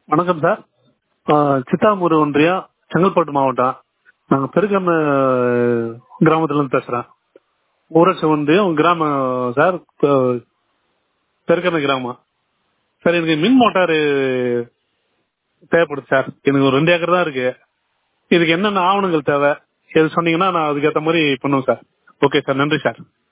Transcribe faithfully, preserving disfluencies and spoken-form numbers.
வணக்கம் சார். சித்தாமூர் ஒன்றியம், செங்கல்பட்டு மாவட்டம். நாங்கள் பெருக்கண்ண கிராமத்துலேருந்து பேசுகிறேன். ஊராட்சி ஒன்றியம் கிராமம் சார், பெருக்கண்ண கிராமம் சார். எனக்கு மின் மோட்டாரு தேவைப்படுது சார். எனக்கு ஒரு ரெண்டு ஏக்கர் தான் இருக்கு. இதுக்கு என்னென்ன ஆவணங்கள் தேவை எது சொன்னீங்கன்னா நான் அதுக்கேற்ற மாதிரி பண்ணுவேன் சார். ஓகே சார், நன்றி சார்.